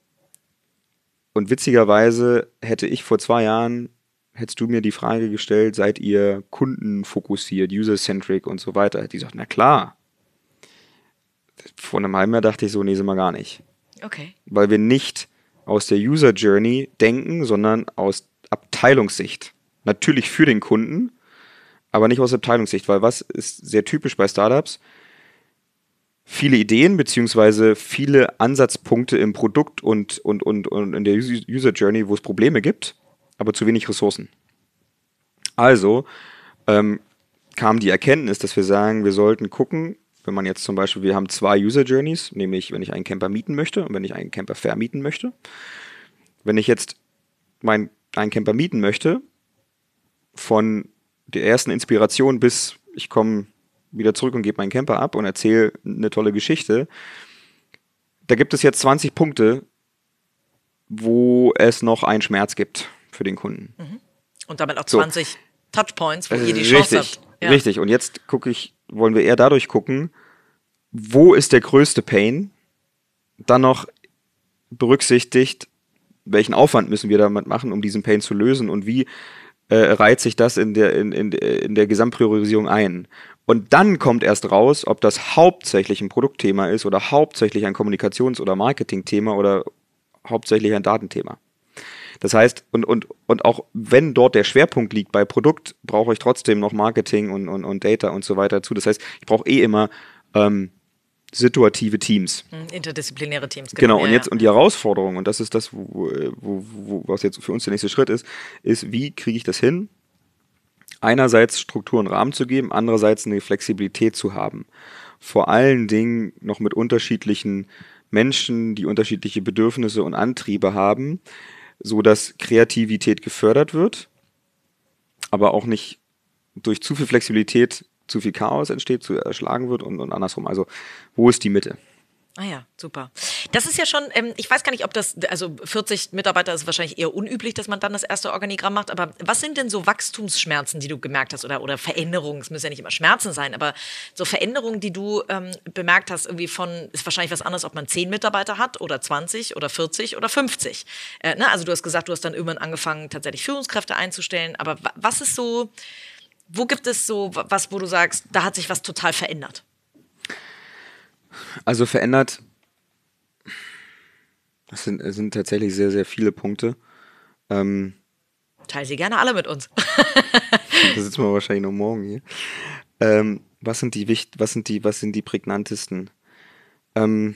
Und witzigerweise hätte ich vor zwei Jahren, hättest du mir die Frage gestellt, seid ihr kundenfokussiert, user-centric und so weiter, hätte ich gesagt, na klar. Vor einem halben Jahr dachte ich so, nee, sind wir gar nicht. Okay. Weil wir nicht aus der User Journey denken, sondern aus Abteilungssicht. Natürlich für den Kunden, aber nicht aus Abteilungssicht, weil was ist sehr typisch bei Startups? Viele Ideen beziehungsweise viele Ansatzpunkte im Produkt und, und, und, und in der User Journey, wo es Probleme gibt, aber zu wenig Ressourcen. Also ähm, kam die Erkenntnis, dass wir sagen, wir sollten gucken, wenn man jetzt zum Beispiel, wir haben zwei User Journeys, nämlich wenn ich einen Camper mieten möchte und wenn ich einen Camper vermieten möchte. Wenn ich jetzt meinen einen Camper mieten möchte, von der ersten Inspiration bis ich komme wieder zurück und gebe meinen Camper ab und erzähle eine tolle Geschichte, da gibt es jetzt zwanzig Punkte, wo es noch einen Schmerz gibt für den Kunden. Und damit auch zwanzig so. Touchpoints, wo äh, ihr die richtig, Chance habt. Ja. Richtig, und jetzt gucke ich, wollen wir eher dadurch gucken, wo ist der größte Pain, dann noch berücksichtigt, welchen Aufwand müssen wir damit machen, um diesen Pain zu lösen und wie äh, reiht sich das in der, in, in, in der Gesamtpriorisierung ein. Und dann kommt erst raus, ob das hauptsächlich ein Produktthema ist oder hauptsächlich ein Kommunikations- oder Marketingthema oder hauptsächlich ein Datenthema. Das heißt, und, und, und auch wenn dort der Schwerpunkt liegt bei Produkt, brauche ich trotzdem noch Marketing und, und, und Data und so weiter dazu. Das heißt, ich brauche eh immer ähm, situative Teams. Interdisziplinäre Teams. Genau, genau und jetzt und die Herausforderung, und das ist das, wo, wo, wo, was jetzt für uns der nächste Schritt ist, ist, wie kriege ich das hin, einerseits Struktur und Rahmen zu geben, andererseits eine Flexibilität zu haben. Vor allen Dingen noch mit unterschiedlichen Menschen, die unterschiedliche Bedürfnisse und Antriebe haben, so dass Kreativität gefördert wird, aber auch nicht durch zu viel Flexibilität zu viel Chaos entsteht, zu erschlagen wird und, und andersrum. Also wo ist die Mitte? Ah ja, super. Das ist ja schon, ähm, ich weiß gar nicht, ob das, also vierzig Mitarbeiter ist wahrscheinlich eher unüblich, dass man dann das erste Organigramm macht, aber was sind denn so Wachstumsschmerzen, die du gemerkt hast oder, oder Veränderungen, es müssen ja nicht immer Schmerzen sein, aber so Veränderungen, die du ähm, bemerkt hast, irgendwie von, ist wahrscheinlich was anderes, ob man zehn Mitarbeiter hat oder zwanzig oder vierzig oder fünfzig. Äh, ne? Also du hast gesagt, du hast dann irgendwann angefangen, tatsächlich Führungskräfte einzustellen, aber was ist so, wo gibt es so was, wo du sagst, da hat sich was total verändert? Also verändert, das sind, das sind tatsächlich sehr, sehr viele Punkte. Ähm, Teil sie gerne alle mit uns. Da sitzen wir wahrscheinlich noch morgen hier. Ähm, was sind die wichtig, was sind die, was sind die prägnantesten? Ähm,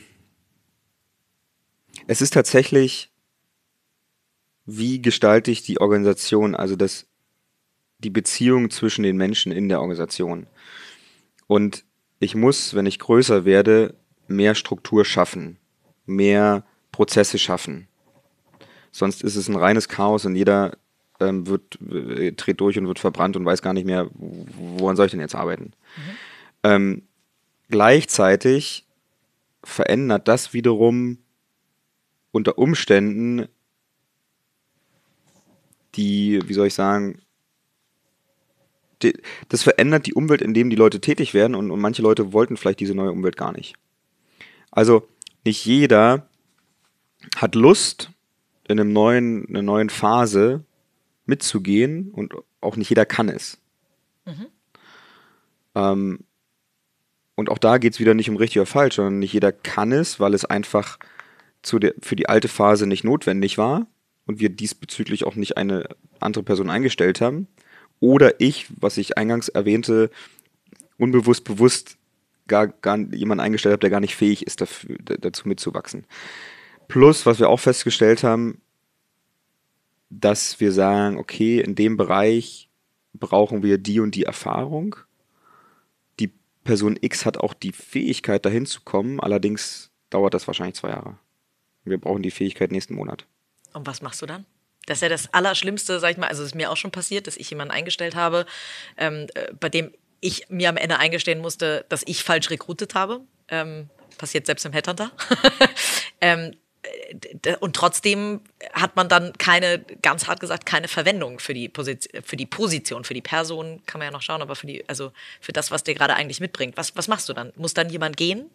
es ist tatsächlich, wie gestalte ich die Organisation, also das, die Beziehung zwischen den Menschen in der Organisation. Und ich muss, wenn ich größer werde, mehr Struktur schaffen, mehr Prozesse schaffen. Sonst ist es ein reines Chaos und jeder ähm, wird, äh, dreht durch und wird verbrannt und weiß gar nicht mehr, woran soll ich denn jetzt arbeiten. Mhm. Ähm, gleichzeitig verändert das wiederum unter Umständen die, wie soll ich sagen, die, das verändert die Umwelt, in dem die Leute tätig werden und, und manche Leute wollten vielleicht diese neue Umwelt gar nicht. Also nicht jeder hat Lust, in einem neuen, einer neuen Phase mitzugehen und auch nicht jeder kann es. Mhm. Ähm, und auch da geht es wieder nicht um richtig oder falsch, sondern nicht jeder kann es, weil es einfach zu der, für die alte Phase nicht notwendig war und wir diesbezüglich auch nicht eine andere Person eingestellt haben. Oder ich, was ich eingangs erwähnte, unbewusst, bewusst gar, gar jemanden eingestellt habe, der gar nicht fähig ist, dafür, dazu mitzuwachsen. Plus, was wir auch festgestellt haben, dass wir sagen, okay, in dem Bereich brauchen wir die und die Erfahrung. Die Person X hat auch die Fähigkeit, dahin zu kommen, allerdings dauert das wahrscheinlich zwei Jahre. Wir brauchen die Fähigkeit nächsten Monat. Und was machst du dann? Das ist ja das Allerschlimmste, sag ich mal, also es ist mir auch schon passiert, dass ich jemanden eingestellt habe, ähm, äh, bei dem ich mir am Ende eingestehen musste, dass ich falsch rekrutiert habe. Ähm, passiert selbst im Headhunter. ähm, Und trotzdem hat man dann keine, ganz hart gesagt, keine Verwendung für die Position, für die Position, für die Person, kann man ja noch schauen, aber für die, also für das, was der gerade eigentlich mitbringt. Was, was machst du dann? Muss dann jemand gehen?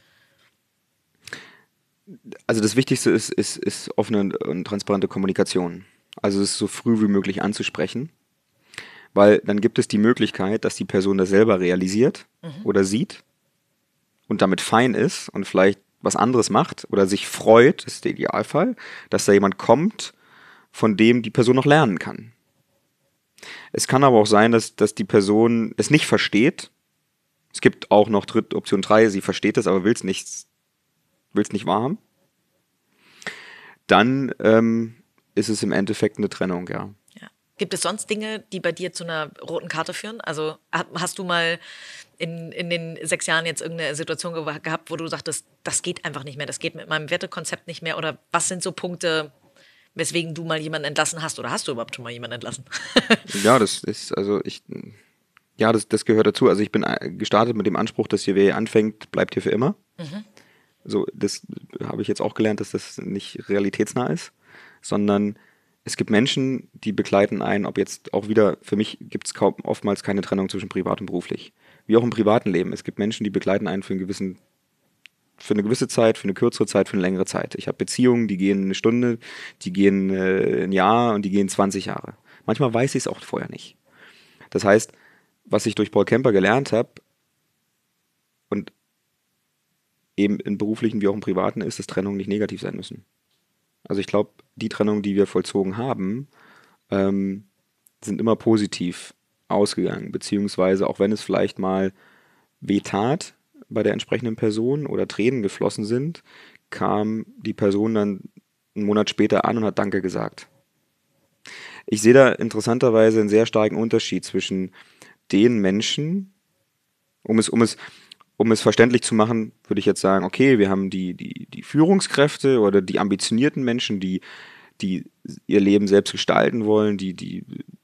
Also das Wichtigste ist, ist, ist offene und transparente Kommunikation. Also es so früh wie möglich anzusprechen, weil dann gibt es die Möglichkeit, dass die Person das selber realisiert mhm. oder sieht und damit fein ist und vielleicht was anderes macht oder sich freut, das ist der Idealfall, dass da jemand kommt, von dem die Person noch lernen kann. Es kann aber auch sein, dass, dass die Person es nicht versteht. Es gibt auch noch Dritt, Option drei, sie versteht es, aber will es nicht, will's nicht wahrhaben. Dann ähm, ist es im Endeffekt eine Trennung, ja. ja. Gibt es sonst Dinge, die bei dir zu einer roten Karte führen? Also hast du mal in, in den sechs Jahren jetzt irgendeine Situation ge- gehabt, wo du sagtest, das geht einfach nicht mehr, das geht mit meinem Wertekonzept nicht mehr? Oder was sind so Punkte, weswegen du mal jemanden entlassen hast? Oder hast du überhaupt schon mal jemanden entlassen? Ja, das ist, also ich, ja, das, das gehört dazu. Also ich bin gestartet mit dem Anspruch, dass hier, wer hier anfängt, bleibt hier für immer. Mhm. So, das habe ich jetzt auch gelernt, dass das nicht realitätsnah ist, sondern es gibt Menschen, die begleiten einen, ob jetzt auch wieder, für mich gibt es kaum oftmals keine Trennung zwischen privat und beruflich. Wie auch im privaten Leben. Es gibt Menschen, die begleiten einen für einen gewissen, für eine gewisse Zeit, für eine kürzere Zeit, für eine längere Zeit. Ich habe Beziehungen, die gehen eine Stunde, die gehen äh, ein Jahr und die gehen zwanzig Jahre. Manchmal weiß ich es auch vorher nicht. Das heißt, was ich durch Paul Kemper gelernt habe und eben im beruflichen wie auch im privaten ist, dass Trennungen nicht negativ sein müssen. Also ich glaube, die Trennungen, die wir vollzogen haben, ähm, sind immer positiv ausgegangen, beziehungsweise auch wenn es vielleicht mal wehtat bei der entsprechenden Person oder Tränen geflossen sind, kam die Person dann einen Monat später an und hat Danke gesagt. Ich sehe da interessanterweise einen sehr starken Unterschied zwischen den Menschen, um es, um es, um es verständlich zu machen, würde ich jetzt sagen, okay, wir haben die, die, die Führungskräfte oder die ambitionierten Menschen, die, die ihr Leben selbst gestalten wollen, die, die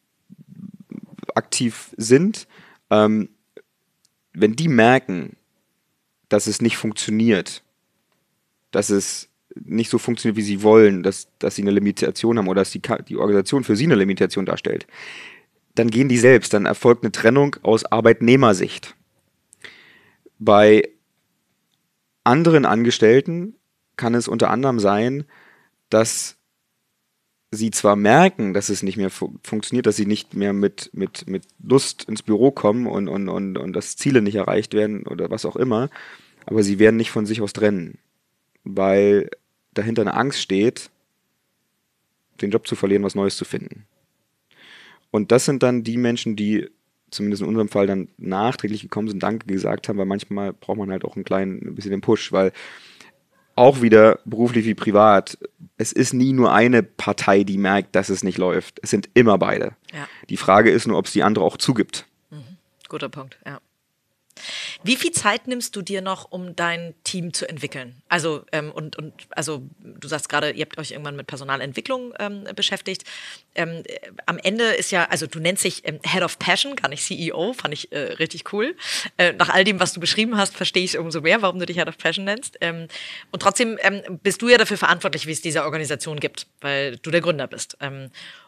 aktiv sind. Ähm, wenn die merken, dass es nicht funktioniert, dass es nicht so funktioniert, wie sie wollen, dass, dass sie eine Limitation haben oder dass die, die Organisation für sie eine Limitation darstellt, dann gehen die selbst, dann erfolgt eine Trennung aus Arbeitnehmersicht. Bei anderen Angestellten kann es unter anderem sein, dass sie zwar merken, dass es nicht mehr fu- funktioniert, dass sie nicht mehr mit, mit, mit Lust ins Büro kommen und, und, und, und dass Ziele nicht erreicht werden oder was auch immer, aber sie werden nicht von sich aus trennen, weil dahinter eine Angst steht, den Job zu verlieren, was Neues zu finden. Und das sind dann die Menschen, die zumindest in unserem Fall dann nachträglich gekommen sind, Danke gesagt haben, weil manchmal braucht man halt auch einen kleinen, ein bisschen den Push, weil auch wieder beruflich wie privat, es ist nie nur eine Partei, die merkt, dass es nicht läuft. Es sind immer beide. Ja. Die Frage ist nur, ob es die andere auch zugibt. Mhm. Guter Punkt, ja. Wie viel Zeit nimmst du dir noch, um dein Team zu entwickeln? Also, ähm, und, und, also du sagst gerade, ihr habt euch irgendwann mit Personalentwicklung ähm, beschäftigt. Ähm, äh, am Ende ist ja, also du nennst dich ähm, Head of Passion, gar nicht C E O, fand ich äh, richtig cool. Äh, nach all dem, was du beschrieben hast, verstehe ich umso mehr, warum du dich Head of Passion nennst. Ähm, und trotzdem ähm, bist du ja dafür verantwortlich, wie es diese Organisation gibt, weil du der Gründer bist. Ähm,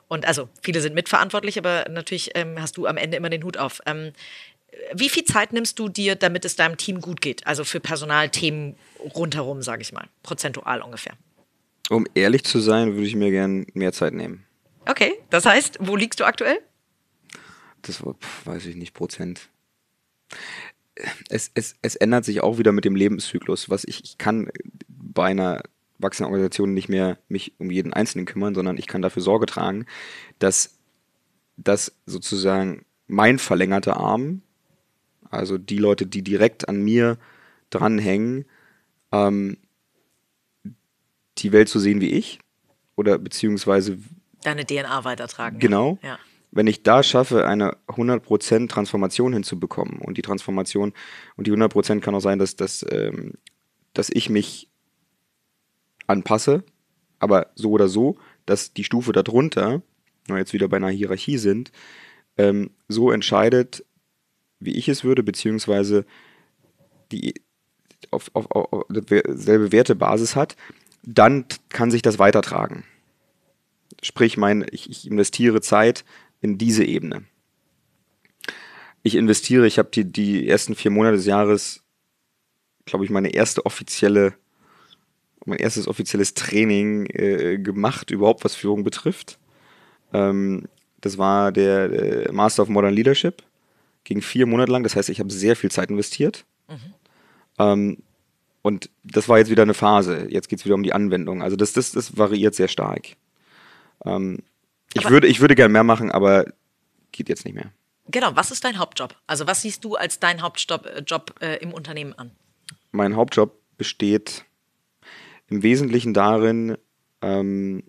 Und also viele sind mitverantwortlich, aber natürlich ähm, hast du am Ende immer den Hut auf. Ähm, wie viel Zeit nimmst du dir, damit es deinem Team gut geht? Also für Personalthemen rundherum, sage ich mal, prozentual ungefähr. Um ehrlich zu sein, würde ich mir gern mehr Zeit nehmen. Okay, das heißt, wo liegst du aktuell? Das war, pf, weiß ich nicht, Prozent. Es, es, es ändert sich auch wieder mit dem Lebenszyklus. Was ich, ich kann bei einer wachsenden Organisation nicht mehr mich um jeden Einzelnen kümmern, sondern ich kann dafür Sorge tragen, dass, dass sozusagen mein verlängerter Arm, also die Leute, die direkt an mir dranhängen, ähm, die Welt so sehen wie ich oder beziehungsweise deine D N A weitertragen. Genau. Ja. Wenn ich da schaffe, eine hundert Prozent Transformation hinzubekommen und die Transformation und die hundert Prozent kann auch sein, dass, dass, ähm, dass ich mich anpasse, aber so oder so, dass die Stufe darunter, wenn wir jetzt wieder bei einer Hierarchie sind, ähm, so entscheidet, wie ich es würde, beziehungsweise die auf, auf, auf selbe Wertebasis hat, dann kann sich das weitertragen. Sprich, mein, ich, ich investiere Zeit in diese Ebene. Ich investiere, ich habe die, die ersten vier Monate des Jahres, glaube ich, meine erste offizielle, mein erstes offizielles Training äh, gemacht, überhaupt was Führung betrifft. Ähm, das war der äh, Master of Modern Leadership, ging vier Monate lang, das heißt, ich habe sehr viel Zeit investiert. Mhm. Ähm, und das war jetzt wieder eine Phase, jetzt geht es wieder um die Anwendung. Also das, das, das variiert sehr stark. Ähm, ich, würde, ich würde gerne mehr machen, aber geht jetzt nicht mehr. Genau, was ist dein Hauptjob? Also was siehst du als dein Hauptjob äh, Job, äh, im Unternehmen an? Mein Hauptjob besteht im Wesentlichen darin, ähm,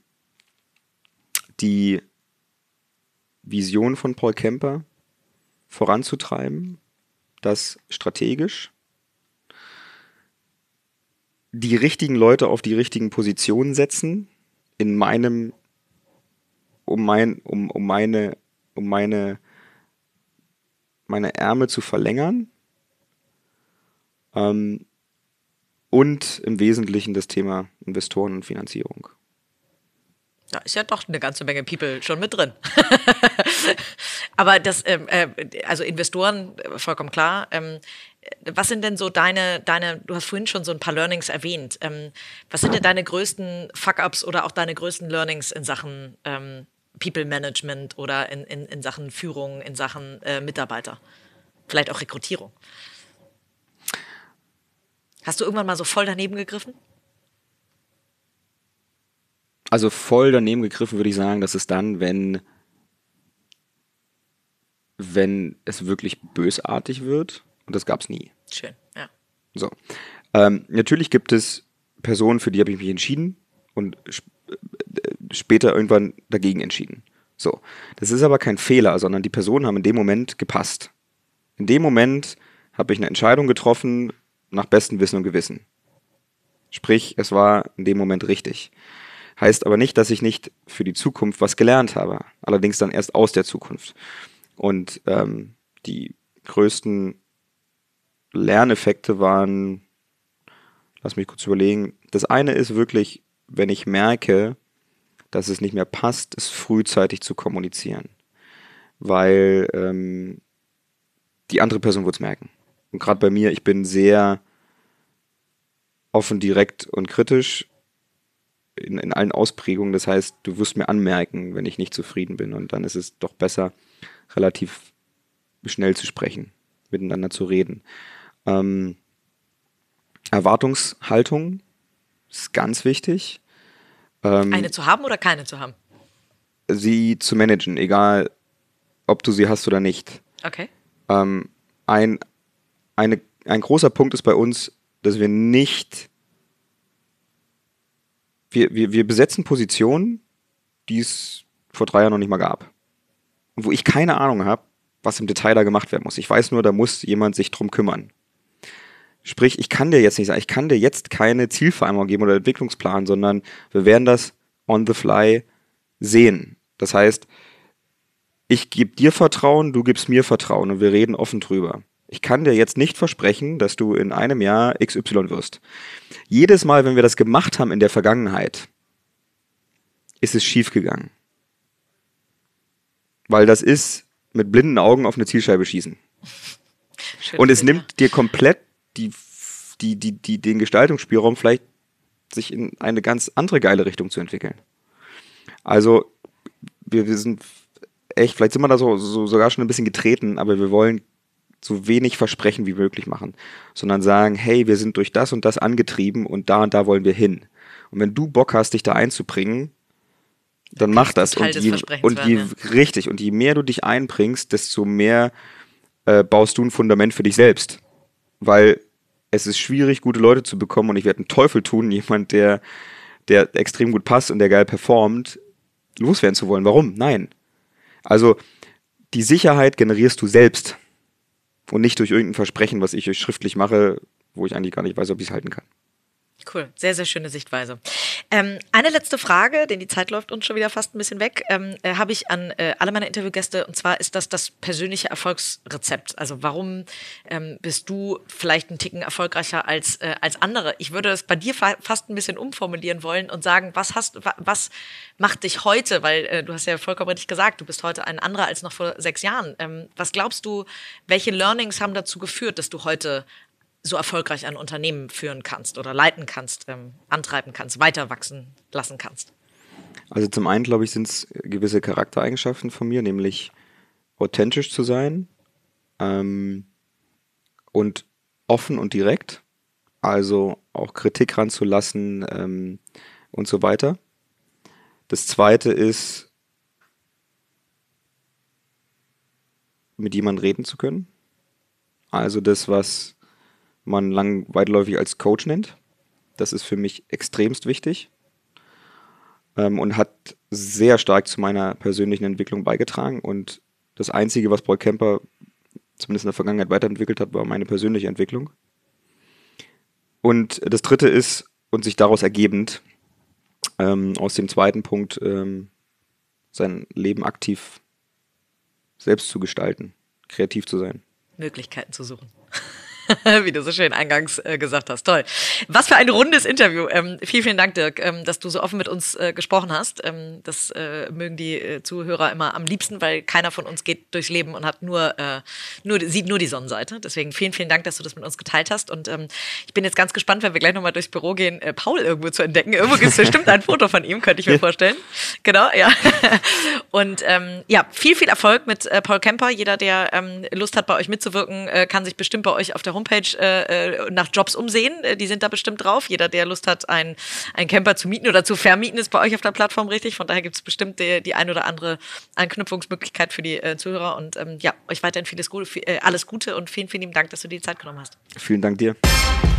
die Vision von Paul Kemper voranzutreiben, das strategisch, die richtigen Leute auf die richtigen Positionen setzen, in meinem um mein, um, um meine, um meine, meine Ärmel zu verlängern. Ähm, und im Wesentlichen das Thema Investoren und Finanzierung. Da ist ja doch eine ganze Menge People schon mit drin. Aber das, ähm, äh, also Investoren, vollkommen klar. Ähm, was sind denn so deine, deine, du hast vorhin schon so ein paar Learnings erwähnt. Ähm, was sind denn deine größten Fuck-Ups oder auch deine größten Learnings in Sachen ähm, People Management oder in, in, in Sachen Führung, in Sachen äh, Mitarbeiter? Vielleicht auch Rekrutierung. Hast du irgendwann mal so voll daneben gegriffen? Also voll daneben gegriffen würde ich sagen, das ist dann, wenn, wenn es wirklich bösartig wird. Und das gab es nie. Schön, ja. So. Ähm, natürlich gibt es Personen, für die habe ich mich entschieden und sp- später irgendwann dagegen entschieden. So. Das ist aber kein Fehler, sondern die Personen haben in dem Moment gepasst. In dem Moment habe ich eine Entscheidung getroffen, nach bestem Wissen und Gewissen. Sprich, es war in dem Moment richtig. Heißt aber nicht, dass ich nicht für die Zukunft was gelernt habe. Allerdings dann erst aus der Zukunft. Und ähm, die größten Lerneffekte waren, lass mich kurz überlegen, das eine ist wirklich, wenn ich merke, dass es nicht mehr passt, es frühzeitig zu kommunizieren. Weil ähm, die andere Person wird es merken. Und gerade bei mir, ich bin sehr offen, direkt und kritisch in, in allen Ausprägungen. Das heißt, du wirst mir anmerken, wenn ich nicht zufrieden bin. Und dann ist es doch besser, relativ schnell zu sprechen, miteinander zu reden. Ähm, Erwartungshaltung ist ganz wichtig. Ähm, Eine zu haben oder keine zu haben? Sie zu managen, egal ob du sie hast oder nicht. Okay. Ähm, ein, eine, ein großer Punkt ist bei uns, dass wir nicht, wir, wir, wir besetzen Positionen, die es vor drei Jahren noch nicht mal gab. Und wo ich keine Ahnung habe, was im Detail da gemacht werden muss. Ich weiß nur, da muss jemand sich drum kümmern. Sprich, ich kann dir jetzt nicht sagen, ich kann dir jetzt keine Zielvereinbarung geben oder Entwicklungsplan, sondern wir werden das on the fly sehen. Das heißt, ich gebe dir Vertrauen, du gibst mir Vertrauen und wir reden offen drüber. Ich kann dir jetzt nicht versprechen, dass du in einem Jahr X Y wirst. Jedes Mal, wenn wir das gemacht haben in der Vergangenheit, ist es schiefgegangen. Weil das ist mit blinden Augen auf eine Zielscheibe schießen. Schön, und es ja. nimmt dir komplett die, die, die, die, den Gestaltungsspielraum, vielleicht sich in eine ganz andere geile Richtung zu entwickeln. Also wir, wir sind echt, vielleicht sind wir da so, so sogar schon ein bisschen getreten, aber wir wollen so wenig Versprechen wie möglich machen, sondern sagen, hey, wir sind durch das und das angetrieben und da und da wollen wir hin. Und wenn du Bock hast, dich da einzubringen, dann mach das. Teil Und des je, Versprechens und je werden, ja. richtig, und je mehr du dich einbringst, desto mehr äh, baust du ein Fundament für dich selbst. Weil es ist schwierig, gute Leute zu bekommen, und ich werde einen Teufel tun, jemand, der, der extrem gut passt und der geil performt, loswerden zu wollen. Warum? Nein. Also die Sicherheit generierst du selbst und nicht durch irgendein Versprechen, was ich euch schriftlich mache, wo ich eigentlich gar nicht weiß, ob ich es halten kann. Cool, sehr, sehr schöne Sichtweise. Ähm, eine letzte Frage, denn die Zeit läuft uns schon wieder fast ein bisschen weg, ähm, äh, habe ich an äh, alle meine Interviewgäste, und zwar ist das das persönliche Erfolgsrezept. Also warum ähm, bist du vielleicht einen Ticken erfolgreicher als, äh, als andere? Ich würde es bei dir fa- fast ein bisschen umformulieren wollen und sagen, was hast, wa- was macht dich heute, weil äh, du hast ja vollkommen richtig gesagt, du bist heute ein anderer als noch vor sechs Jahren. Ähm, was glaubst du, welche Learnings haben dazu geführt, dass du heute so erfolgreich ein Unternehmen führen kannst oder leiten kannst, ähm, antreiben kannst, weiter wachsen lassen kannst? Also zum einen, glaube ich, sind es gewisse Charaktereigenschaften von mir, nämlich authentisch zu sein ähm, und offen und direkt, also auch Kritik ranzulassen ähm, und so weiter. Das zweite ist, mit jemandem reden zu können. Also das, was man lang weitläufig als Coach nennt. Das ist für mich extremst wichtig ähm, und hat sehr stark zu meiner persönlichen Entwicklung beigetragen. Und das Einzige, was Paul Kemper zumindest in der Vergangenheit weiterentwickelt hat, war meine persönliche Entwicklung. Und das Dritte ist, und sich daraus ergebend, ähm, aus dem zweiten Punkt, ähm, sein Leben aktiv selbst zu gestalten, kreativ zu sein. Möglichkeiten zu suchen. Wie du so schön eingangs äh, gesagt hast. Toll. Was für ein rundes Interview. Ähm, vielen, vielen Dank, Dirk, ähm, dass du so offen mit uns äh, gesprochen hast. Ähm, das äh, mögen die äh, Zuhörer immer am liebsten, weil keiner von uns geht durchs Leben und hat nur, äh, nur sieht nur die Sonnenseite. Deswegen vielen, vielen Dank, dass du das mit uns geteilt hast. Und ähm, ich bin jetzt ganz gespannt, wenn wir gleich nochmal durchs Büro gehen, äh, Paul irgendwo zu entdecken. Irgendwo gibt es bestimmt ein Foto von ihm, könnte ich mir vorstellen. Genau, ja. Und ähm, ja, viel, viel Erfolg mit äh, Paul Kemper. Jeder, der ähm, Lust hat, bei euch mitzuwirken, äh, kann sich bestimmt bei euch auf der Homepage äh, nach Jobs umsehen. Die sind da bestimmt drauf. Jeder, der Lust hat, einen, einen Camper zu mieten oder zu vermieten, ist bei euch auf der Plattform richtig. Von daher gibt es bestimmt die, die ein oder andere Anknüpfungsmöglichkeit für die äh, Zuhörer. Und ähm, ja, euch weiterhin vieles Gute, viel, äh, alles Gute und vielen, vielen lieben Dank, dass du dir die Zeit genommen hast. Vielen Dank dir.